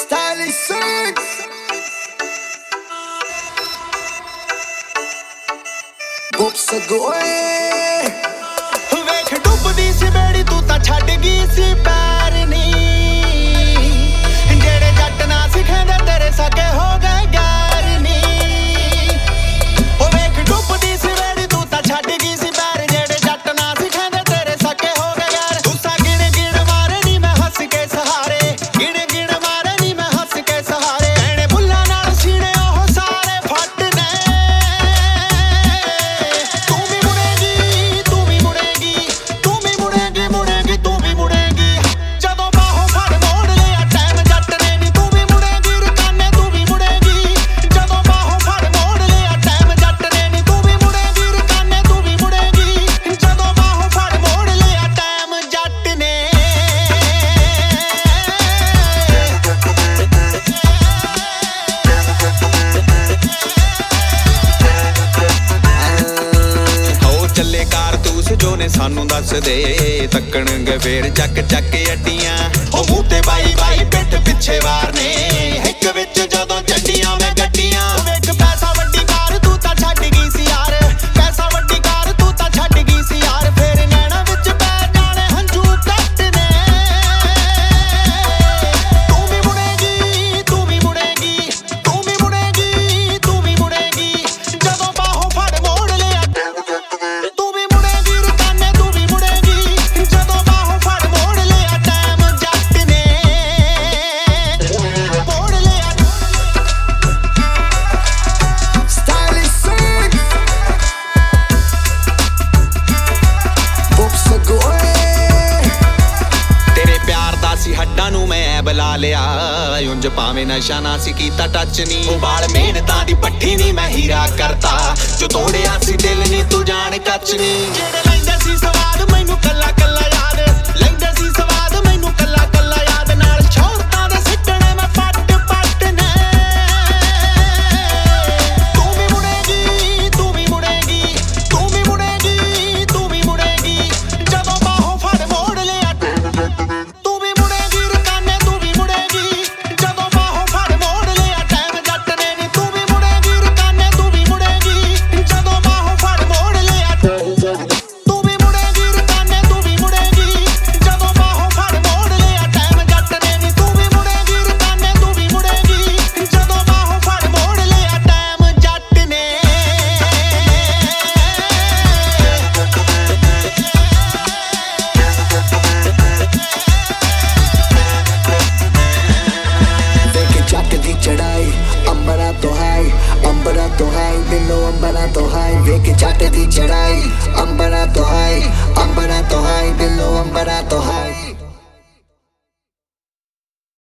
Stylish Six Books a goe ਵੇਖ ਡੁੱਬਦੀ ਸੀ ਬੇੜੀ ਤੂੰ ਤਾਂ ਛੱਡ ਗਈ ਸੀ ਪੈਰ ਨੀ ਜਿਹੜੇ ਜੱਟ ਨਾ ਸਿਖਾਂਦੇ ਤੇਰੇ ਸਕੇ ਹੋ ਗਏ ਗੈਰ ਨੀ ਉਹ ਵੇਖ ਡੁੱਬਦੀ ਸੀ ਬੇੜੀ ਤੂੰ ਤਾਂ ਛੱਡ ਗਈ ਸੀ ਪੈਰ ਜਿਹੜੇ ਜੱਟ ਨਾ ਸਿਖਾਂਦੇ ਤੇਰੇ ਸਕੇ ਹੋ ਗਏ ਗੈਰ ਤੂੰ ਸਾ ਗਿਣ ਗਿਣ ਮਾਰੇ ਨੀ ਮੈਂ ਹੱਸ ਕੇ ਸਹਾਰੇ ਗਿਣ ਗਿਣ ਮਾਰੇ ਨੀ ਮੈਂ ਹੱਸ ਕੇ ਸਹਾਰੇ ਕਹਿਣੇ ਬੁੱਲਾਂ ਨਾਲ ਸੀਨੇ ਉਹ ਸਾਰੇ ਫੱਟ ਨੇ ਤੂੰ ਵੀ ਮੁੜੇਗੀ ਤੂੰ ਵੀ ਮੁੜੇਗੀ ਤੂੰ ਵੀ ਮੁੜੇਗੀ ਮੁੜੇਗੀ ਤੂੰ ਵੀ ਮੁੜੇਗੀ ਜਦੋਂ ਬਾਹੋਂ ਫੜ ਮੋੜ ਲਿਆ ਟਾਈਮ ਜੱਟ ਨੇ ਨੀ ਤੂੰ ਵੀ ਮੁੜੇਗੀ ਰਕਾਨੇ ਤੂੰ ਵੀ ਮੁੜੇਗੀ ਜਦੋਂ ਬਾਹੋਂ ਫੜ ਮੋੜ ਲਿਆ ਟਾਈਮ ਜੱਟ ਨੇ ਨੀ ਤੂੰ ਵੀ ਮੁੜੇਗੀ ਰਕਾਨੇ ਤੂੰ ਵੀ ਮੁੜੇਗੀ ਜਦੋਂ ਬਾਹੋਂ ਫੜ ਮੋੜ ਲਿਆ ਟਾਈਮ ਜੱਟ ਨੇ ਹੋ ਚੱਲੇ ਕਾਰਤੂਸ ਜੋ ਨੇ ਸਾਨੂੰ ਦੱਸ ਦੇ ਤੱਕਣਗੇ ਫੇਰ ਚੱਕ ਚੱਕ ਅੱਡੀਆਂ ਉਹ ਮੂੰਹ ਤੇ ਬਾਈ ਬਾਈ ਪਿੱਠ ਪਿੱਛੇ ਵਾਰ ਨੇ ਇੱਕ ਵਿੱਚ ਜਦੋਂ ਚੱਡੀਆਂ ਮੈਂ ਗੱਡੀਆਂ ਵੇਖ ਪੈਸਾ ਵੱਡੀ ਕਾਰ ਤੂੰ ਤਾਂ ਛੱਡ ਗਈ ਸੀ ਯਾਰ ਪੈਸਾ ਵੱਡੀ ਕਾਰ ਤੂੰ ਤਾਂ ਛੱਡ ਗਈ ਸੀ ਯਾਰ ਫੇਰ ਨੈਣਾ ਵਿੱਚ ਪੈ ਜਾਣੇ ਹੰਝੂ ਕੱਟ ਨੇ ਤੂੰ ਵੀ ਮੁੜੇਗੀ ਤੂੰ ਵੀ ਮੁੜੇਗੀ ਤੂੰ ਵੀ ਮੁੜੇਗੀ ਤੂੰ ਵੀ ਮੁੜੇਗੀ ਜਦੋਂ ਬਾਹੋਂ ਫੜ ਮੋੜ ਲਿਆ ਤੂੰ ਵੀ ਮੁੜੇਗੀ ਰਕਾਨੇ ਤੂੰ ਵੀ ਮੁੜੇਗੀ ਜਦੋਂ ਬਾਹੋਂ ਫੜ ਮੋੜ ਲਿਆ ਟਾਈਮ ਜੱਟ ਨੇ ਮੋੜ ਲਿਆ Stylish Six Books a goe ਤੇਰੇ ਪਿਆਰ ਦਾ ਸੀ ਹੱਡਾਂ ਨੂੰ ਮੈਂ ਬੁਲਾ ਲਿਆ ਉਂਝ ਭਾਵੇਂ ਨਸ਼ਾ ਨਾ ਸੀ ਕੀਤਾ ਟੱਚ ਨਹੀਂ ਉਹ ਵਾਲ ਮਿਹਨਤਾਂ ਦੀ ਪੱਠੀ ਨਹੀਂ ਮੈਂ ਹੀਰਾ ਕਰਤਾ ਜੋ ਤੋੜਿਆ ਸੀ ਦਿਲ ਨਹੀਂ ਤੂੰ ਜਾਣ ਕੱਚ ਨਹੀਂ ਜਿਹੜੇ ਲੈਂਦੇ ਸੀ ਸਵਾਦ ਮੈਨੂੰ ਕੱਲਾ ਕੱਲਾ ਯਾਦ